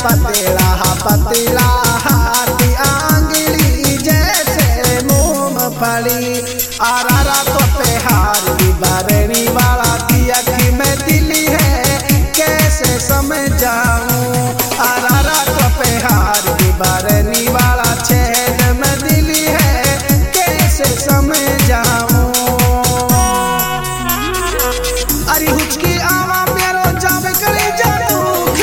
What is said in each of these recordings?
पतला पतला हाथी आंगली जैसे मूंगफली आरा तो पे हार बरनी वाला दिया कि मैं दिली है कैसे समझाऊं आरा तो पे हार बरनी वाला छेद में दिली है कैसे समझाऊं अरे हुचकी आवा मेरो जावे करे जादूक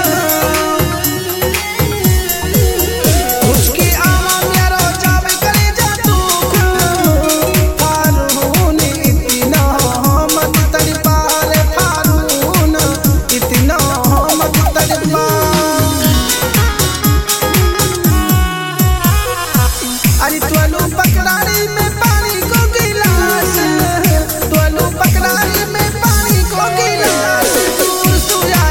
हुचकी आवा मेरो जावे करे जादूक फारून इतना मत तड़पा रे फारून इतना मत तड़पा अरे त्वलू पकड़ारी में पानी को गिलास त्वलू पकड़ारी में पानी को गिलास दूर सुया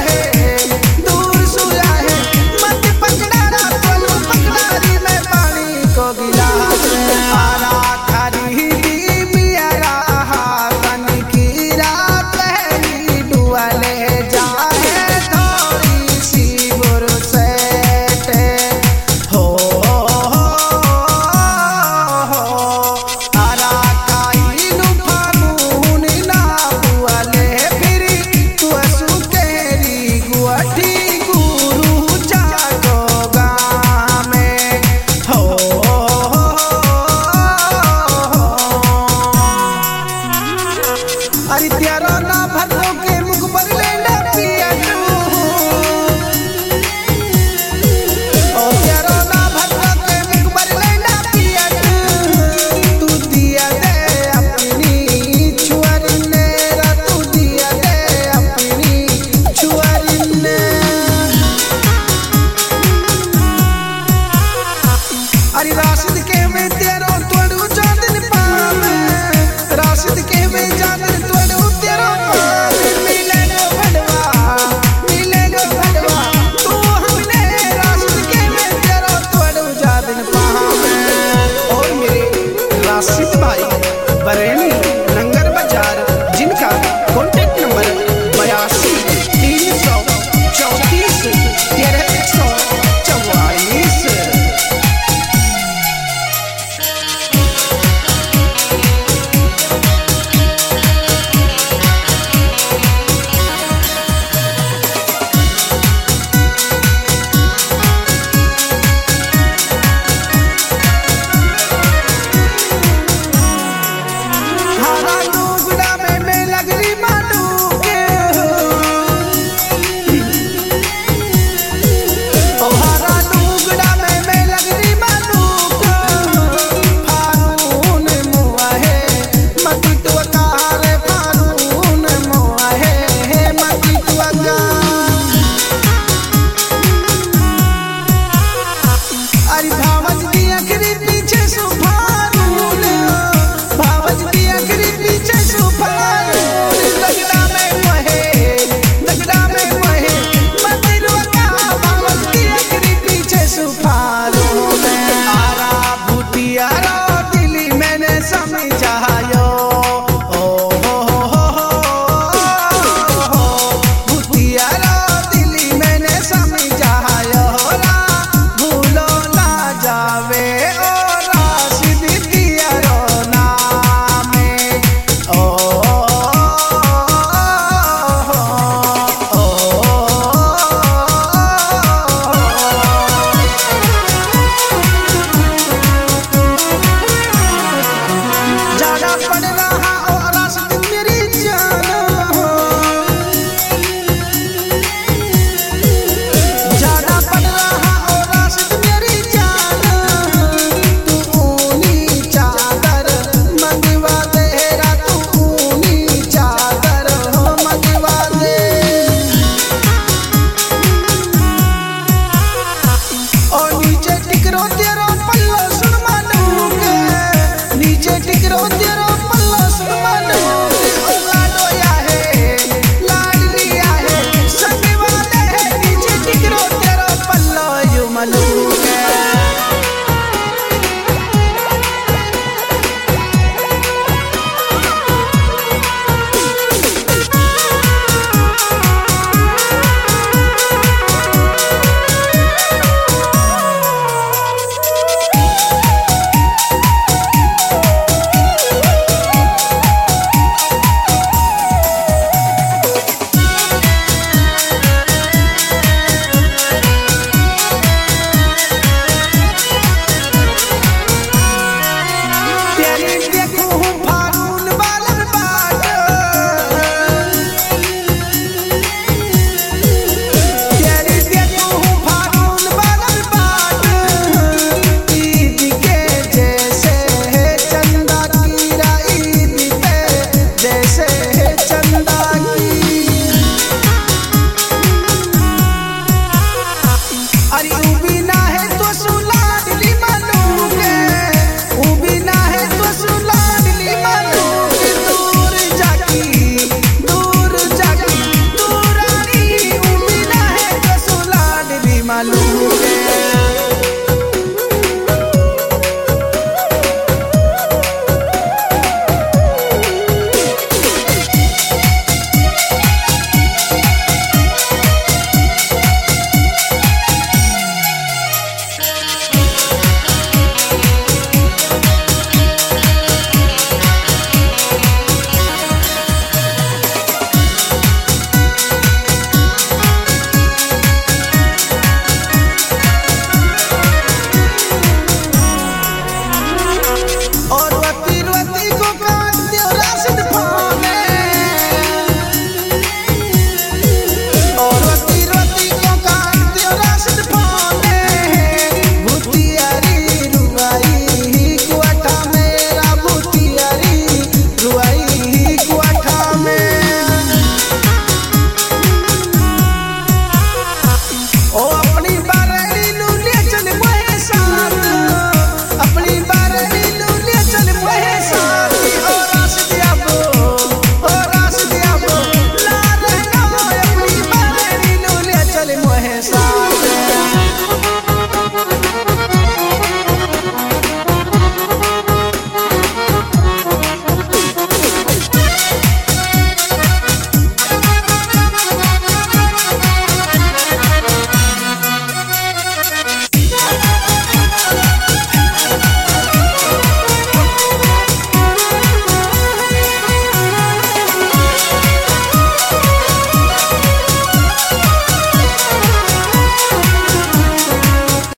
है मत पकड़ारा त्वलू पकड़ारी में पानी को गिलास आरा थारी दी मियारा हाथन की रात पहली डुअले जाए थोड़ी सी बुरसेट हो आरा काइनु फागुन ना बुअले फिरी तू सुकेरी गुअठी गुरु जागो गामे हो अरे त्यारो ना भरो के मुख पर लेंडा